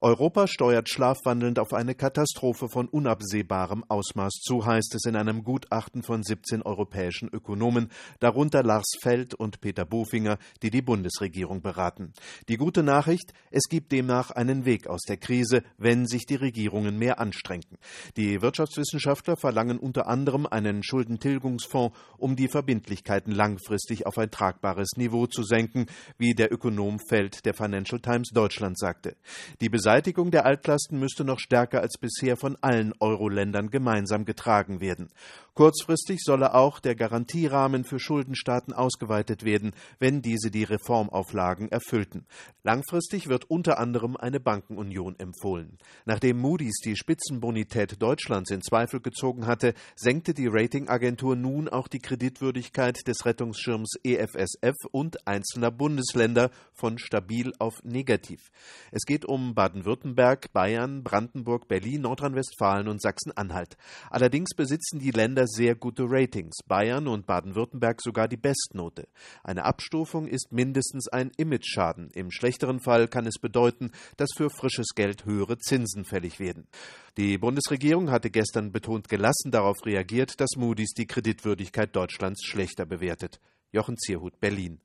Europa steuert schlafwandelnd auf eine Katastrophe von unabsehbarem Ausmaß zu, heißt es in einem Gutachten von 17 europäischen Ökonomen, darunter Lars Feld und Peter Bofinger, die die Bundesregierung beraten. Die gute Nachricht: Es gibt demnach einen Weg aus der Krise, wenn sich die Regierungen mehr anstrengen. Die Wirtschaftswissenschaftler verlangen unter anderem einen Schuldentilgungsfonds, um die Verbindlichkeiten langfristig auf ein tragbares Niveau zu senken, wie der Ökonom Feld der Financial Times Deutschland sagte. Die Beseitigung der Altlasten müsste noch stärker als bisher von allen Euro-Ländern gemeinsam getragen werden. Kurzfristig solle auch der Garantierahmen für Schuldenstaaten ausgeweitet werden, wenn diese die Reformauflagen erfüllten. Langfristig wird unter anderem eine Bankenunion empfohlen. Nachdem Moody's die Spitzenbonität Deutschlands in Zweifel gezogen hatte, senkte die Ratingagentur nun auch die Kreditwürdigkeit des Rettungsschirms EFSF und einzelner Bundesländer von stabil auf negativ. Es geht um Baden-Württemberg, Bayern, Brandenburg, Berlin, Nordrhein-Westfalen und Sachsen-Anhalt. Allerdings besitzen die Länder sehr gute Ratings, Bayern und Baden-Württemberg sogar die Bestnote. Eine Abstufung ist mindestens ein Imageschaden. Im schlechteren Fall kann es bedeuten, dass für frisches Geld höhere Zinsen fällig werden. Die Bundesregierung hatte gestern betont gelassen darauf reagiert, dass Moody's die Kreditwürdigkeit Deutschlands schlechter bewertet. Jochen Zierhut, Berlin.